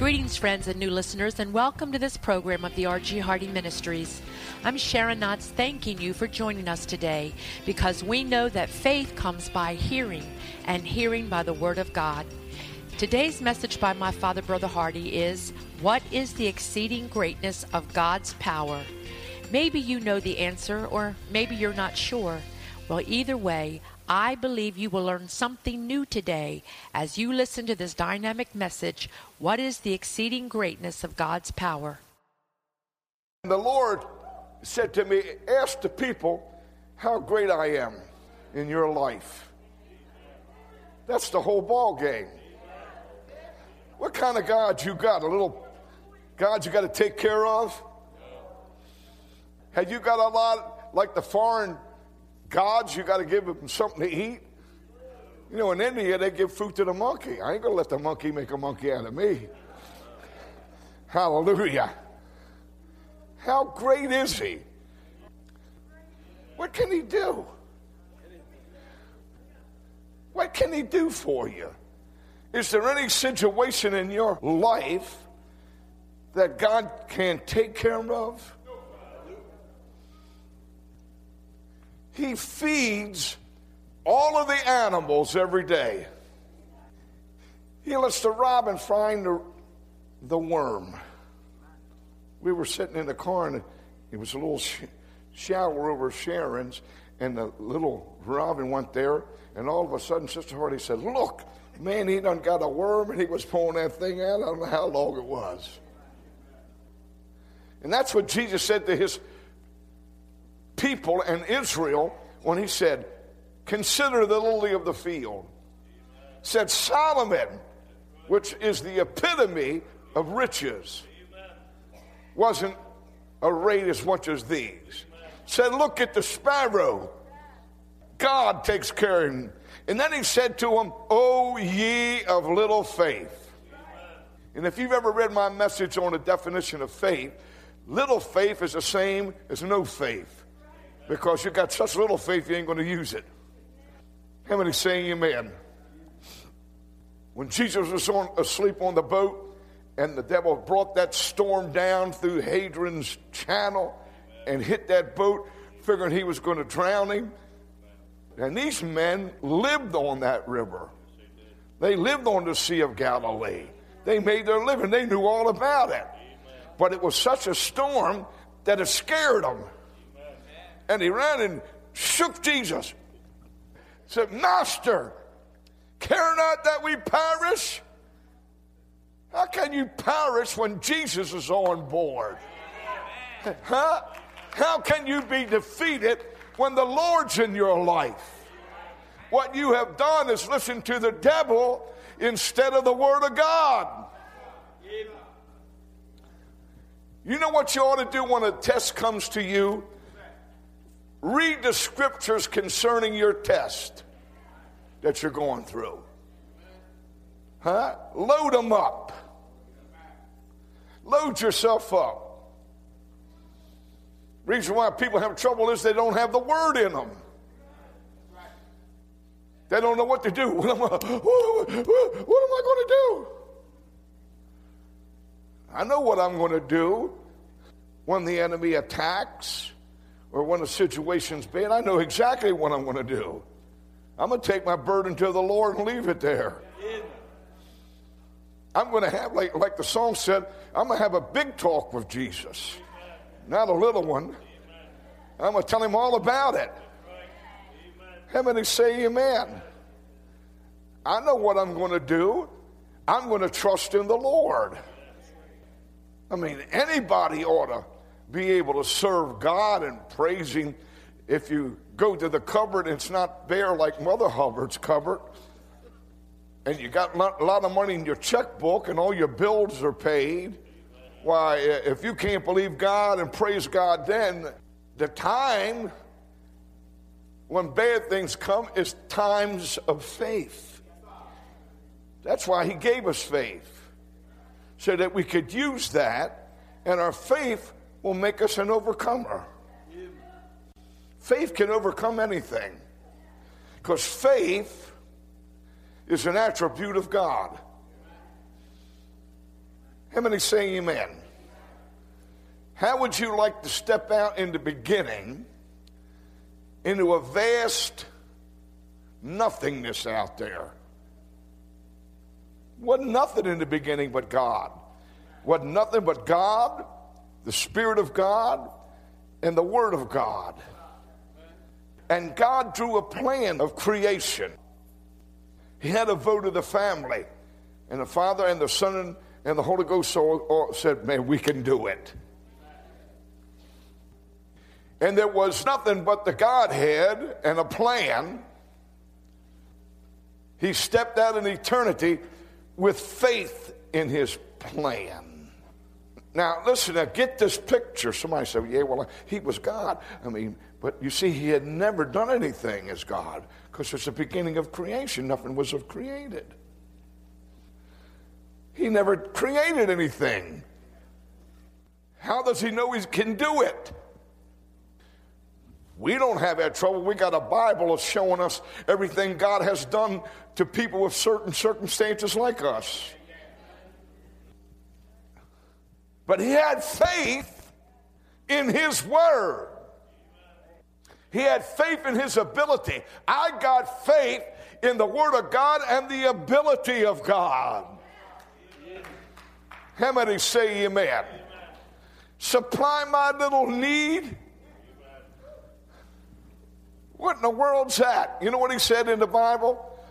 Greetings, friends and new listeners, and welcome to this program of the R.G. Hardy Ministries. I'm Sharon Knotts, thanking you for joining us today, because we know that faith comes by hearing, and hearing by the Word of God. Today's message by my father, Brother Hardy, is, what is the exceeding greatness of God's power? Maybe you know the answer, or maybe you're not sure. Well, either way, I believe you will learn something new today as you listen to this dynamic message, what is the exceeding greatness of God's power? The Lord said to me, ask the people how great I am in your life. That's the whole ball game. What kind of God you got? A little God you got to take care of? Have you got a lot like the foreign gods? You got to give them something to eat? You know, in India, they give fruit to the monkey. I ain't going to let the monkey make a monkey out of me. Hallelujah. How great is he? What can he do? What can he do for you? Is there any situation in your life that God can't take care of? He feeds all of the animals every day. He lets the robin find the worm. We were sitting in the car, and it was a little shower over Sharon's, and the little robin went there, and all of a sudden Sister Hardy said, look, man, he done got a worm, and he was pulling that thing out. I don't know how long it was. And that's what Jesus said to his people and Israel when he said, consider the lily of the field. Said Solomon, which is the epitome of riches, wasn't arrayed as much as these. Said, look at the sparrow. God takes care of him. And then he said to him, O ye of little faith. And if you've ever read my message on the definition of faith, little faith is the same as no faith. Because you got such little faith, you ain't going to use it. How many say amen? When Jesus was asleep on the boat, and the devil brought that storm down through Hadrian's Channel and hit that boat, figuring he was going to drown him. And these men lived on that river. They lived on the Sea of Galilee. They made their living. They knew all about it. But it was such a storm that it scared them. And he ran and shook Jesus. Said, Master, care not that we perish? How can you perish when Jesus is on board? Huh? How can you be defeated when the Lord's in your life? What you have done is listen to the devil instead of the Word of God. You know what you ought to do when a test comes to you? Read the scriptures concerning your test that you're going through. Huh? Load them up. Load yourself up. Reason why people have trouble is they don't have the Word in them. They don't know what to do. What am I going to do? I know what I'm going to do when the enemy attacks or when the situation's bad. I know exactly what I'm going to do. I'm going to take my burden to the Lord and leave it there. I'm going to have, like the song said, I'm going to have a big talk with Jesus, not a little one. I'm going to tell him all about it. How many say amen? I know what I'm going to do. I'm going to trust in the Lord. I mean, anybody ought to be able to serve God and praise him. If you go to the cupboard, it's not bare like Mother Hubbard's cupboard, and you got a lot of money in your checkbook and all your bills are paid. Why, if you can't believe God and praise God, then the time when bad things come is times of faith. That's why he gave us faith, so that we could use that, and our faith will make us an overcomer. Faith can overcome anything, because faith is an attribute of God. How many say amen? How would you like to step out in the beginning into a vast nothingness out there? Wasn't nothing in the beginning but God. Wasn't nothing but God, the Spirit of God, and the Word of God. And God drew a plan of creation. He had a vote of the family. And the Father and the Son and the Holy Ghost all said, man, we can do it. And there was nothing but the Godhead and a plan. He stepped out in eternity with faith in his plan. Now, listen, now get this picture. Somebody said, yeah, well, he was God. But you see, he had never done anything as God because it's the beginning of creation. Nothing was created. He never created anything. How does he know he can do it? We don't have that trouble. We got a Bible that's showing us everything God has done to people with certain circumstances like us. But he had faith in his word. He had faith in his ability. I got faith in the word of God and the ability of God. How many say amen? Supply my little need. What in the world's that? You know what he said in the Bible?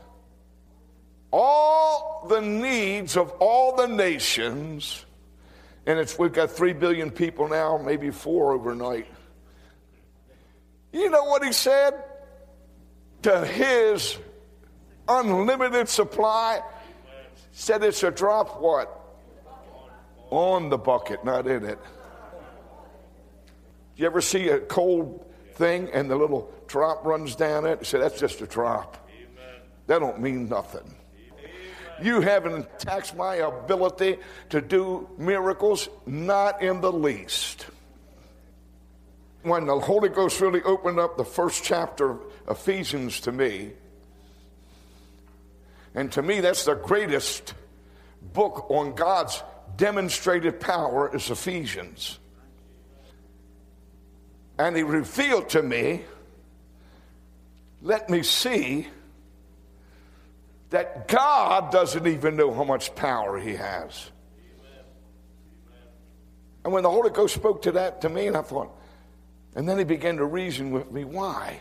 All the needs of all the nations, and we've got 3 billion people now, maybe 4 overnight. You know what he said? To his unlimited supply, said it's a drop what? On the bucket, not in it. You ever see a cold thing and the little drop runs down it? Say, that's just a drop. Amen. That don't mean nothing. Amen. You haven't taxed my ability to do miracles, not in the least. When the Holy Ghost really opened up the first chapter of Ephesians to me, and to me that's the greatest book on God's demonstrated power is Ephesians. And he revealed to me, let me see that God doesn't even know how much power he has. Amen. And when the Holy Ghost spoke to me, and I thought, and then he began to reason with me, why?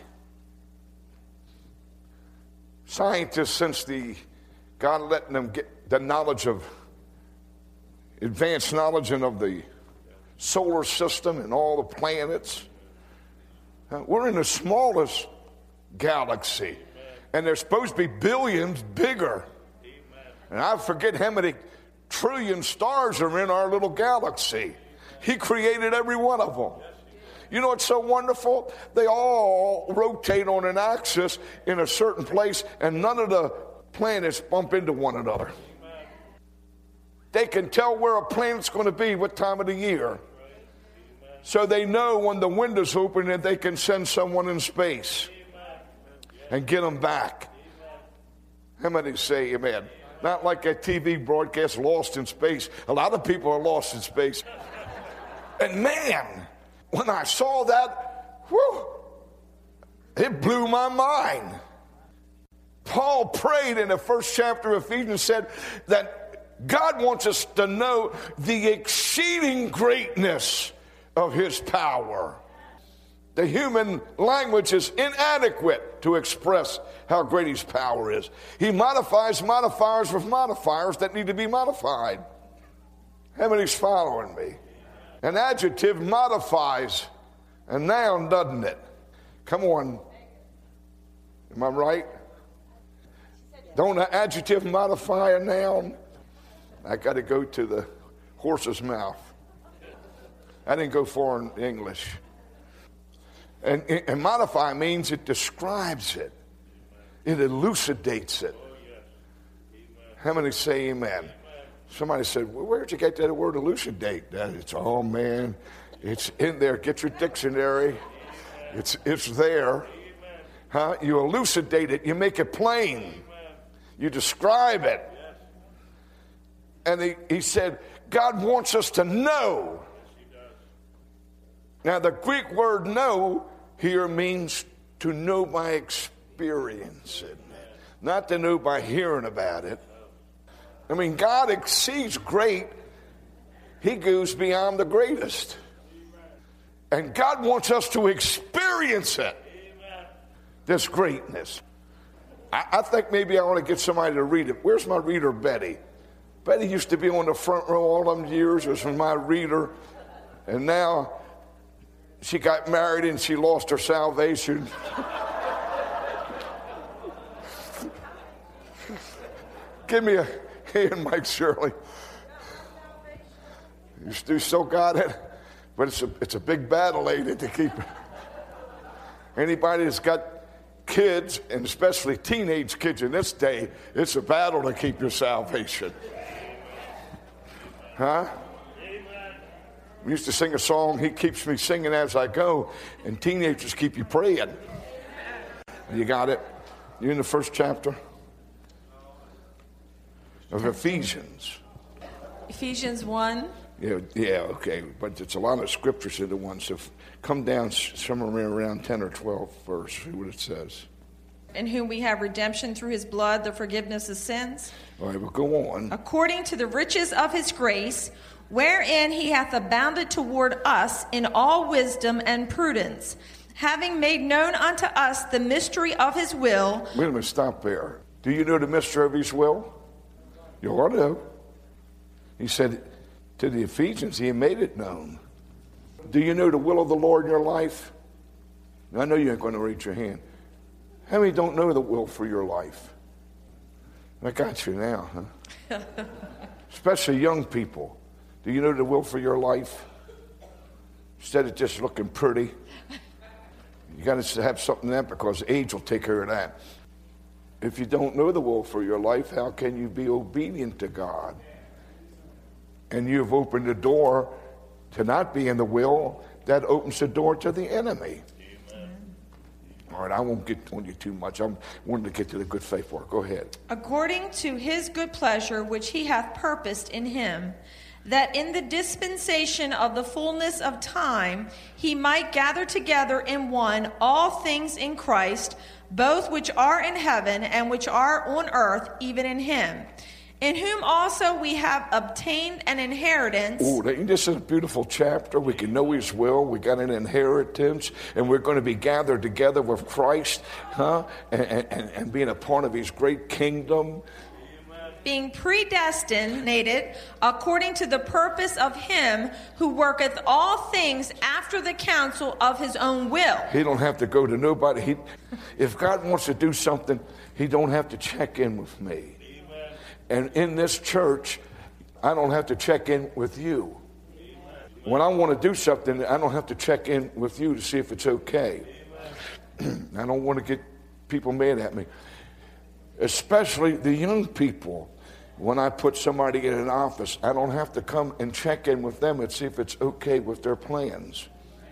Scientists, since God letting them get the knowledge of, advanced knowledge of the solar system and all the planets, we're in the smallest galaxy. And there's supposed to be billions bigger. And I forget how many trillion stars are in our little galaxy. He created every one of them. You know what's so wonderful? They all rotate on an axis in a certain place, and none of the planets bump into one another. They can tell where a planet's going to be, what time of the year. So they know when the window's open that they can send someone in space and get them back. How many say amen? Not like a TV broadcast, Lost in Space. A lot of people are lost in space. And man, when I saw that, whew, it blew my mind. Paul prayed in the first chapter of Ephesians, said that God wants us to know the exceeding greatness of his power. The human language is inadequate to express how great his power is. He modifies modifiers with modifiers that need to be modified. How many's following me? An adjective modifies a noun, doesn't it? Come on. Am I right? Don't an adjective modify a noun? I got to go to the horse's mouth. I didn't go far in English. And modify means it describes it. It elucidates it. How many say amen? Somebody said, well, where'd you get that word elucidate? It's, oh man, it's in there. Get your dictionary. It's there. Huh? You elucidate it. You make it plain. You describe it. And he said, God wants us to know. Now, the Greek word know here means to know by experience, not to know by hearing about it. I mean, God exceeds great. He goes beyond the greatest. And God wants us to experience it, this greatness. I think maybe I want to get somebody to read it. Where's my reader, Betty? Betty used to be on the front row all them years. It was my reader. And now she got married and she lost her salvation. Give me a hand, Mike Shirley. You still so got it, but it's a big battle, lady, to keep it. Anybody that's got kids, and especially teenage kids in this day, it's a battle to keep your salvation. Huh? We used to sing a song, He Keeps Me Singing As I Go, and teenagers keep you praying. You got it? You in the first chapter of Ephesians. Ephesians 1. Yeah, okay. But it's a lot of scriptures in the one. So come down somewhere around 10 or 12 verse. See what it says. In whom we have redemption through his blood, the forgiveness of sins. All right, well, go on. According to the riches of his grace, wherein he hath abounded toward us in all wisdom and prudence, having made known unto us the mystery of his will. Wait a minute, stop there. Do you know the mystery of his will? You ought to know. He said to the Ephesians, he made it known. Do you know the will of the Lord in your life? I know you ain't going to raise your hand. How many don't know the will for your life? I got you now, huh? Especially young people. Do you know the will for your life? Instead of just looking pretty, you got to have something there because age will take care of that. If you don't know the will for your life, how can you be obedient to God? And you've opened the door to not be in the will, that opens the door to the enemy. Amen. All right, I won't get on you too much. I wanted to get to the good faith part. Go ahead. According to his good pleasure, which he hath purposed in him, that in the dispensation of the fullness of time he might gather together in one all things in Christ, both which are in heaven and which are on earth, even in him. In whom also we have obtained an inheritance. Oh, this is a beautiful chapter. We can know his will. We got an inheritance. And we're going to be gathered together with Christ, and being a part of his great kingdom. Being predestinated according to the purpose of him who worketh all things after the counsel of his own will. He don't have to go to nobody. If God wants to do something, he don't have to check in with me. And in this church, I don't have to check in with you. When I want to do something, I don't have to check in with you to see if it's okay. I don't want to get people mad at me. Especially the young people. When I put somebody in an office, I don't have to come and check in with them and see if it's okay with their plans.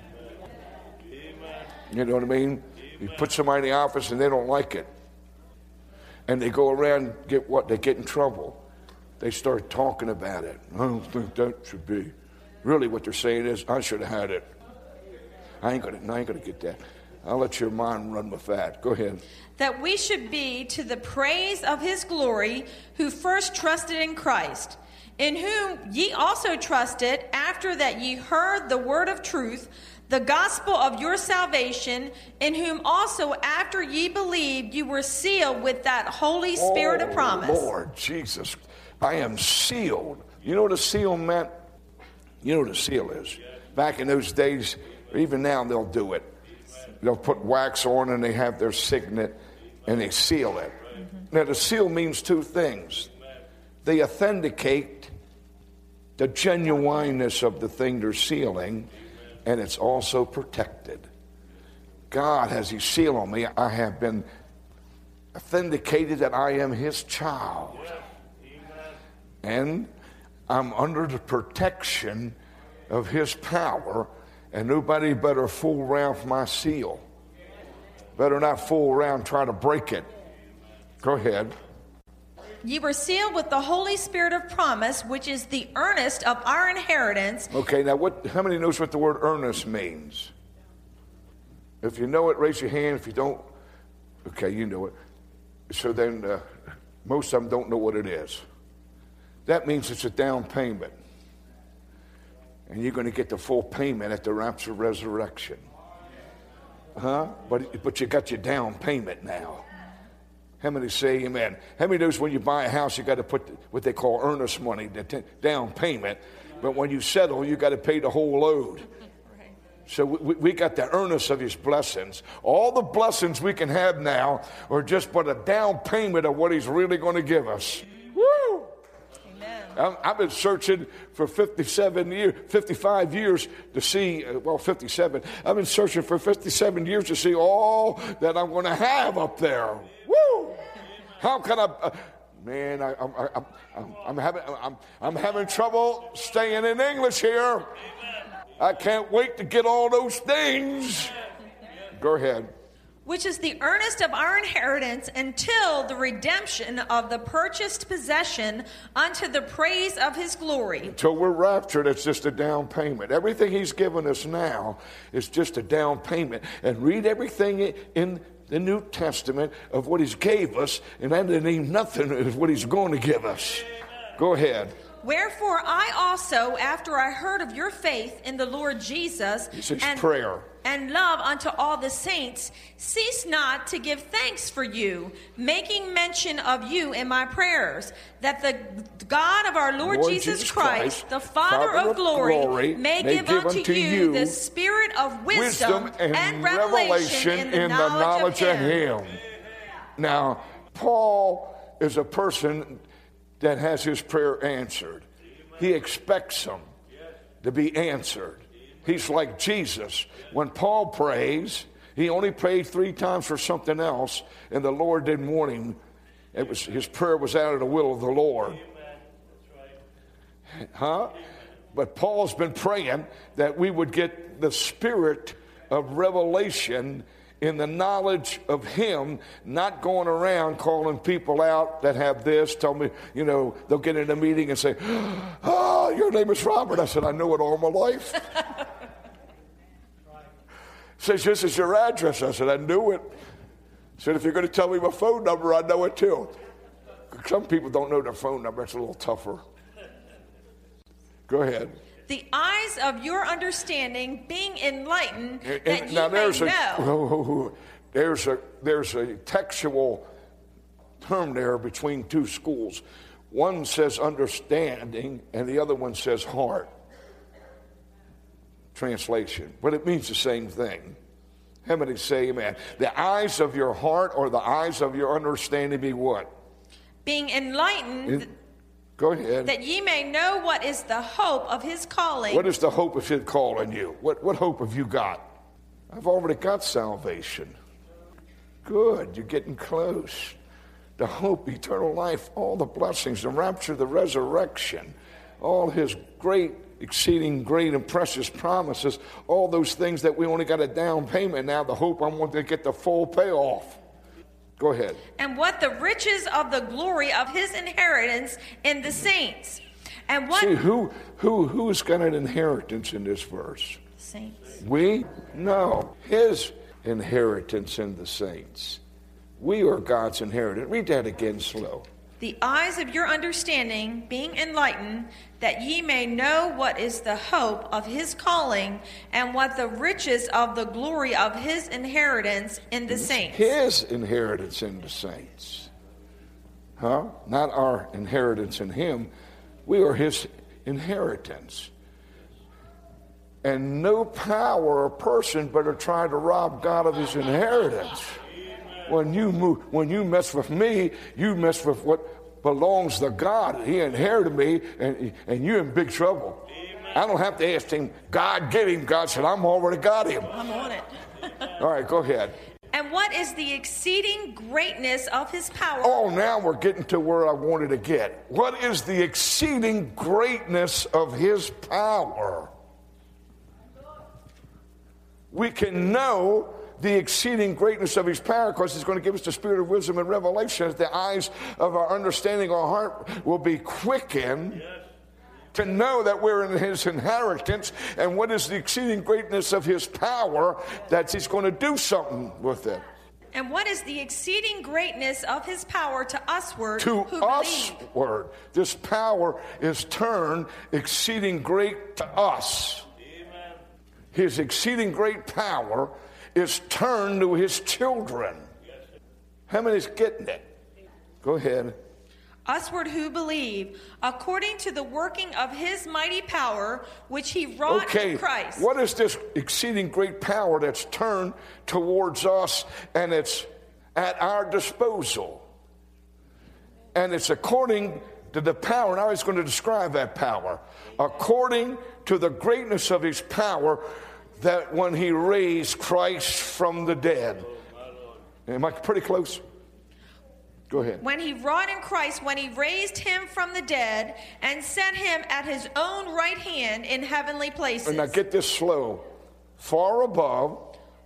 You know what I mean? You put somebody in the office and they don't like it. And they go around, they get in trouble. They start talking about it. I don't think that should be. Really what they're saying is, I should have had it. I ain't gonna get that. I'll let your mind run with that. Go ahead. That we should be to the praise of his glory, who first trusted in Christ, in whom ye also trusted, after that ye heard the word of truth, the gospel of your salvation, in whom also after ye believed, you were sealed with that Holy Spirit of promise. Lord Jesus, I am sealed. You know what a seal meant? You know what a seal is? Back in those days, even now they'll do it. They'll put wax on and they have their signet and they seal it. Now the seal means two things. They authenticate the genuineness of the thing they're sealing, and it's also protected. God has his seal on me. I have been authenticated that I am his child. And I'm under the protection of his power, and nobody better fool around with my seal. Better not fool around trying to break it. Go ahead. ye were sealed with the Holy Spirit of promise, which is the earnest of our inheritance. Okay, now how many knows what the word earnest means? If you know it, raise your hand. If you don't, okay, you know it. So then most of them don't know what it is. That means it's a down payment. And you're going to get the full payment at the rapture resurrection. But you got your down payment now. How many say amen? How many knows when you buy a house, you got to put what they call earnest money, the down payment. But when you settle, you got to pay the whole load. So we got the earnest of his blessings. All the blessings we can have now are just but a down payment of what he's really going to give us. Woo! Amen. I've been searching for 55 years to see, 57. I've been searching for 57 years to see all that I'm going to have up there. Woo! How can I... Man, I'm having trouble staying in English here. I can't wait to get all those things. Go ahead. Which is the earnest of our inheritance until the redemption of the purchased possession unto the praise of his glory. Until we're raptured, it's just a down payment. Everything he's given us now is just a down payment. And read everything in the New Testament of what he's gave us, and that ain't nothing of what he's going to give us. Go ahead. Wherefore I also, after I heard of your faith in the Lord Jesus and love unto all the saints, cease not to give thanks for you, making mention of you in my prayers, that the God of our Lord Jesus Christ, the Father of glory, may give unto you the spirit of wisdom and revelation in the knowledge of him. Now, Paul is a person that has his prayer answered. He expects them to be answered. He's like Jesus. When Paul prays, he only prayed 3 times for something else, and the Lord didn't want him. His prayer was out of the will of the Lord. But Paul's been praying that we would get the spirit of revelation in the knowledge of him, not going around calling people out that have this. Tell me, they'll get in a meeting and say, "Oh, your name is Robert." I said, "I know it all my life." Says, "This is your address." I said, "I knew it." Said, "If you're going to tell me my phone number, I know it too." Some people don't know their phone number. It's a little tougher. Go ahead. The eyes of your understanding being enlightened, that you may know. There's a textual term there between 2 schools. One says understanding, and the other one says heart. Translation. But it means the same thing. How many say amen? The eyes of your heart or the eyes of your understanding be what? Being enlightened. Go ahead. That ye may know what is the hope of his calling. What is the hope of his calling you? What hope have you got? I've already got salvation. Good, you're getting close. The hope, eternal life, all the blessings, the rapture, the resurrection, all his great, exceeding great and precious promises, all those things that we only got a down payment now, the hope I want to get the full payoff. Go ahead. And what the riches of the glory of his inheritance in the saints. And what? See, who's got an inheritance in this verse? Saints. We? No. His inheritance in the saints. We are God's inheritance. Read that again slow. The eyes of your understanding being enlightened, that ye may know what is the hope of his calling, and what the riches of the glory of his inheritance in the saints. His inheritance in the saints. Not our inheritance in him. We are his inheritance. And no power or person better try to rob God of his inheritance. When you mess with me, you mess with what belongs to God. He inherited me, and you're in big trouble. Amen. I don't have to ask him, "God, get him." God said, "I'm already got him." I'm on it. All right, go ahead. And what is the exceeding greatness of his power? Oh, now we're getting to where I wanted to get. What is the exceeding greatness of his power? We can know the exceeding greatness of his power, because he's going to give us the spirit of wisdom and revelation, that the eyes of our understanding, our heart will be quickened to know that we're in his inheritance, and what is the exceeding greatness of his power, that he's going to do something with it. And what is the exceeding greatness of his power to usward To who believe? usward. This power is turned exceeding great to us. Amen. His exceeding great power is turned to his children. How many's getting it? Go ahead. Usward who believe, according to the working of his mighty power, which he wrought in Christ. What is this exceeding great power that's turned towards us, and it's at our disposal? And it's according to the power. Now he's going to describe that power. According to the greatness of his power, that when he raised Christ from the dead. Am I pretty close? Go ahead. When he wrought in Christ, when he raised him from the dead and set him at his own right hand in heavenly places. And now get this slow. Far above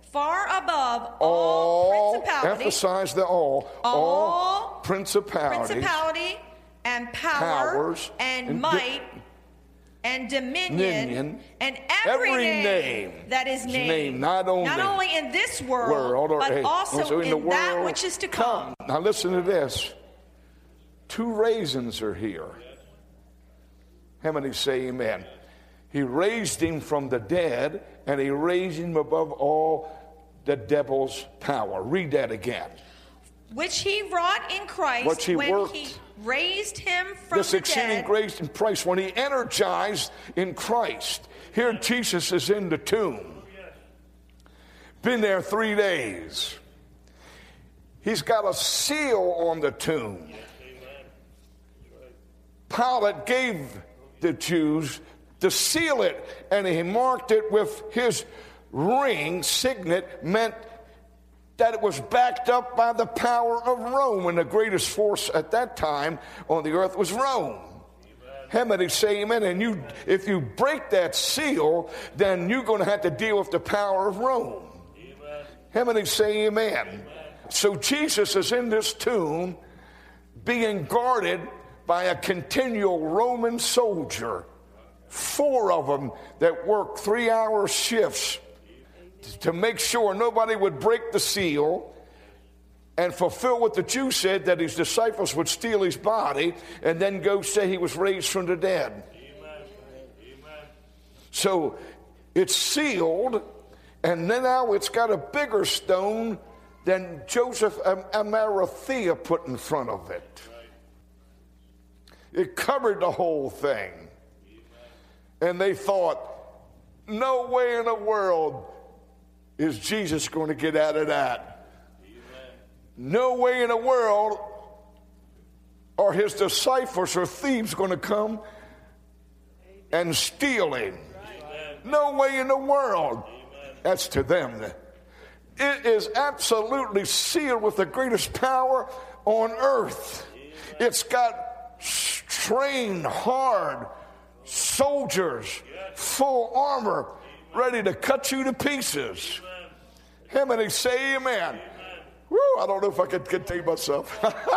all principality. Emphasize the all principality and powers and might and dominion and every name that is named, not only in this world, but also in that which is to come. Now listen to this. 2 raisins are here. How many say amen? He raised him from the dead, and he raised him above all the devil's power. Read that again. Which he wrought in Christ he raised him from this the exceeding dead. grace in Christ, when he energized in Christ. Here Jesus is in the tomb. Been there 3 days. He's got a seal on the tomb. Pilate gave the Jews to seal it, and he marked it with his ring. Signet meant that it was backed up by the power of Rome, and the greatest force at that time on the earth was Rome. How many say amen? And if you break that seal, then you're going to have to deal with the power of Rome. How many say amen? So Jesus is in this tomb being guarded by a continual Roman soldier, 4 of them that work 3-hour shifts to make sure nobody would break the seal and fulfill what the Jews said, that his disciples would steal his body and then go say he was raised from the dead. Amen. So it's sealed, and then now it's got a bigger stone than Joseph of Arimathea put in front of it. It covered the whole thing. And they thought, no way in the world is Jesus going to get out of that. Amen. No way in the world are his disciples or thieves going to come and steal him. Amen. No way in the world. Amen. That's to them. It is absolutely sealed with the greatest power on earth. Amen. It's got trained, hard soldiers, full armor, ready to cut you to pieces. How many say amen? Woo, I don't know if I could contain myself.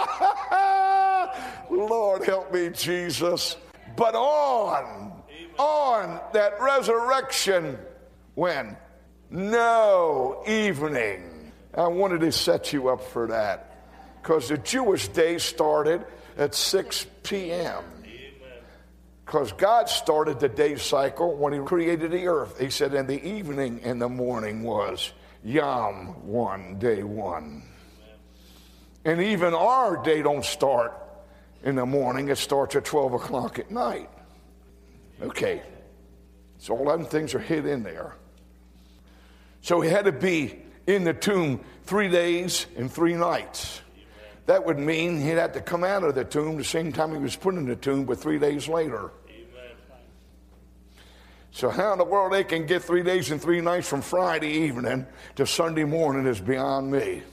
Lord help me, Jesus. But on that resurrection, when? No, evening. I wanted to set you up for that, because the Jewish day started at 6 p.m. Because God started the day cycle when he created the earth. He said, and the evening and the morning was Yom 1, day 1. And even our day don't start in the morning. It starts at 12 o'clock at night. Okay. So all them things are hid in there. So he had to be in the tomb 3 days and 3 nights. That would mean he'd have to come out of the tomb the same time he was put in the tomb, but 3 days later. Amen. So how in the world they can get 3 days and 3 nights from Friday evening to Sunday morning is beyond me. Amen.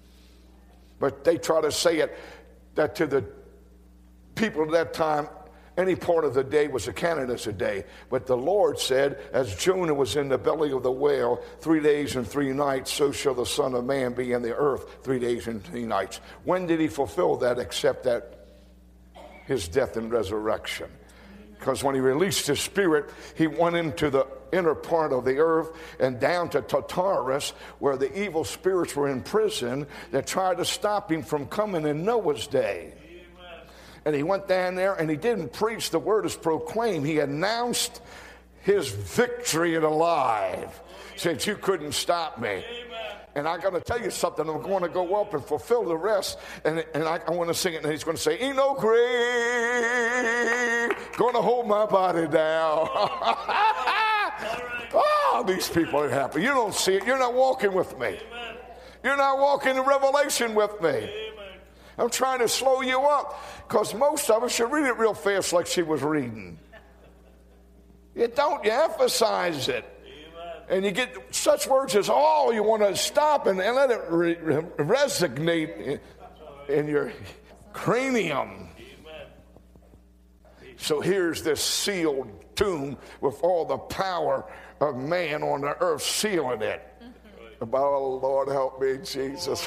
But they try to say it that to the people at that time, Any part of the day was accounted as a day. But the Lord said, as Jonah was in the belly of the whale 3 days and 3 nights, so shall the Son of Man be in the earth 3 days and 3 nights. When did he fulfill that except at his death and resurrection? Because when he released his spirit, he went into the inner part of the earth and down to Tartarus, where the evil spirits were in prison that tried to stop him from coming in Noah's day. And he went down there and he didn't preach the word as proclaimed. He announced his victory and alive. Said, you couldn't stop me. And I got to tell you something. I'm going to go up and fulfill the rest. And I want to sing it. And he's going to say, ain't no grave going to hold my body down. Oh, these people are happy. You don't see it. You're not walking with me. You're not walking in revelation with me. I'm trying to slow you up, because most of us should read it real fast like she was reading. You don't. You emphasize it. And you get such words as, oh, you want to stop and let it resonate in your cranium. So here's this sealed tomb with all the power of man on the earth sealing it. Oh, Lord, help me, Jesus.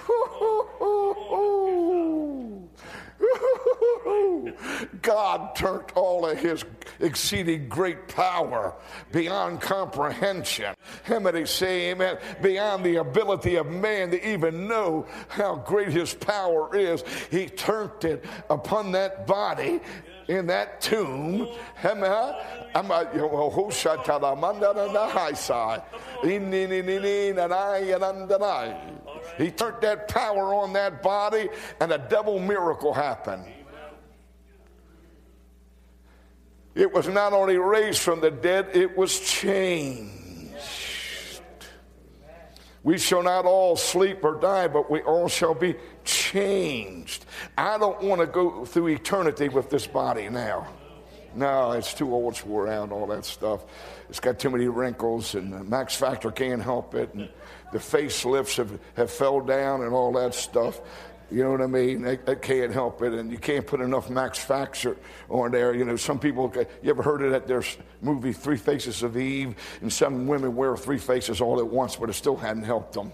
God turned all of his exceeding great power beyond comprehension. Somebody say amen. Beyond the ability of man to even know how great his power is. He turned it upon that body in that tomb. He turned that power on that body, and a double miracle happened. It was not only raised from the dead, it was changed. We shall not all sleep or die, but we all shall be changed. I don't want to go through eternity with this body now. No, it's too old, it's wore out, all that stuff. It's got too many wrinkles, and the Max Factor can't help it, and the facelifts have fell down and all that stuff. You know what I mean? They can't help it, and you can't put enough Max Factor on there. You know, some people, you ever heard of that? There's movie Three Faces of Eve, and some women wear 3 faces all at once, but it still hadn't helped them.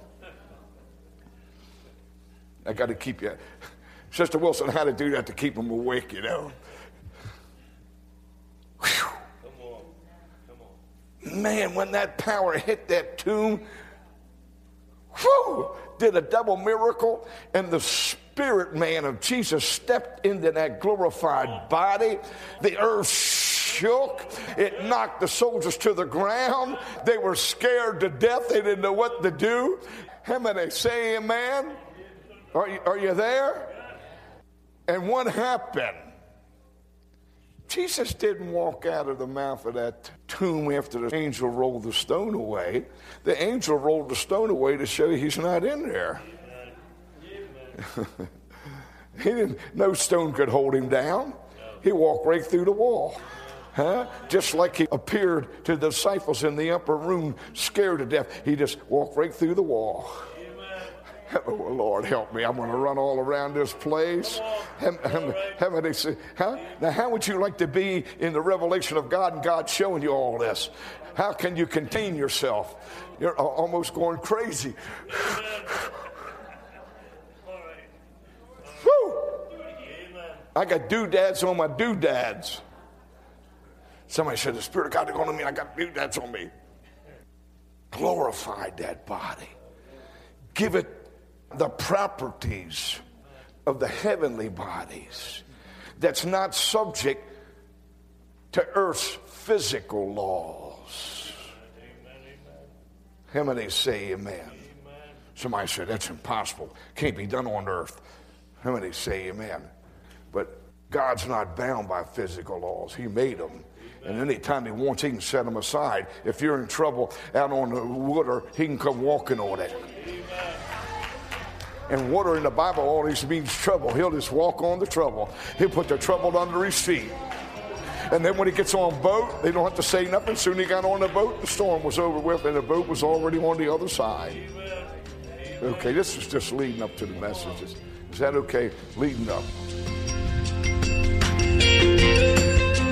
I got to keep you. Sister Wilson had to do that to keep them awake, you know. Whew. Come on. Man, when that power hit that tomb, whew, did a double miracle, and the spirit man of Jesus stepped into that glorified body. The earth shook. It knocked the soldiers to the ground. They were scared to death. They didn't know what to do. How many say amen? Are you there? And what happened? Jesus didn't walk out of the mouth of that tomb after the angel rolled the stone away. The angel rolled the stone away to show you he's not in there. He didn't. No stone could hold him down. He walked right through the wall. Just like he appeared to the disciples in the upper room, scared to death. He just walked right through the wall. Oh, Lord, help me. I'm going to run all around this place. Now, how would you like to be in the revelation of God and God showing you all this? How can you contain yourself? You're almost going crazy. Whew. I got doodads on my doodads. Somebody said, the Spirit of God is going to me. I got doodads on me. Glorified that body. Give it the properties of the heavenly bodies that's not subject to earth's physical laws. How many say amen? Somebody said that's impossible. Can't be done on earth. How many say amen? But God's not bound by physical laws. He made them. And anytime he wants, he can set them aside. If you're in trouble out on the water, he can come walking on it. And water in the Bible always means trouble. He'll just walk on the trouble. He'll put the trouble under his feet. And then when he gets on boat, they don't have to say nothing. Soon he got on the boat, the storm was over with, and the boat was already on the other side. Okay, this is just leading up to the messages. Is that okay? Leading up.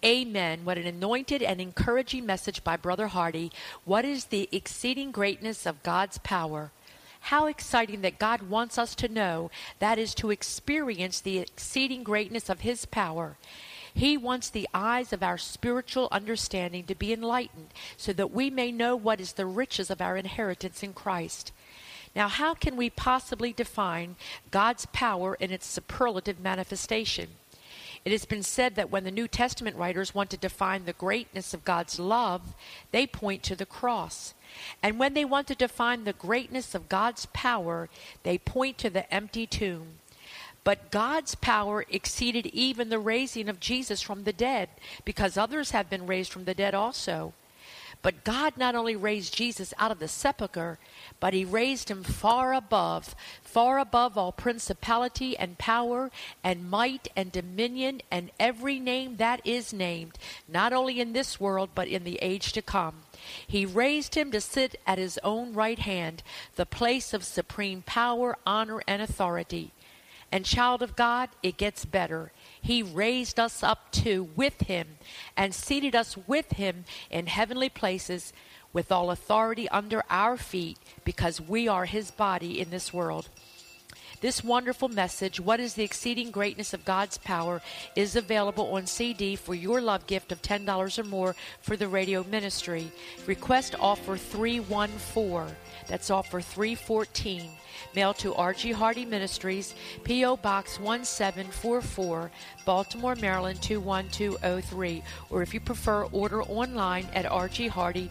Amen. What an anointed and encouraging message by Brother Hardy. What is the exceeding greatness of God's power? How exciting that God wants us to know, that is, to experience the exceeding greatness of His power. He wants the eyes of our spiritual understanding to be enlightened so that we may know what is the riches of our inheritance in Christ. Now, how can we possibly define God's power in its superlative manifestation? It has been said that when the New Testament writers want to define the greatness of God's love, they point to the cross. And when they want to define the greatness of God's power, they point to the empty tomb. But God's power exceeded even the raising of Jesus from the dead, because others have been raised from the dead also. But God not only raised Jesus out of the sepulchre, but He raised Him far above all principality and power and might and dominion and every name that is named, not only in this world, but in the age to come. He raised Him to sit at His own right hand, the place of supreme power, honor, and authority. And child of God, it gets better. He raised us up with Him and seated us with Him in heavenly places with all authority under our feet, because we are His body in this world. This wonderful message, What is the Exceeding Greatness of God's Power, is available on CD for your love gift of $10 or more for the radio ministry. Request offer 314. That's offer 314. Mail to R.G. Hardy Ministries, P.O. Box 1744, Baltimore, Maryland 21203. Or if you prefer, order online at rghardy.org.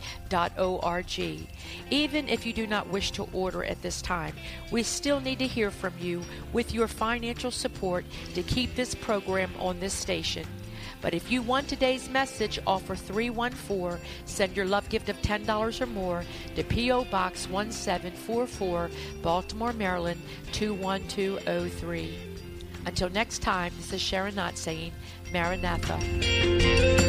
Even if you do not wish to order at this time, we still need to hear from you with your financial support to keep this program on this station. But if you want today's message, offer 314. Send your love gift of $10 or more to P.O. Box 1744, Baltimore, Maryland 21203. Until next time, this is Sharon Knott saying, Maranatha.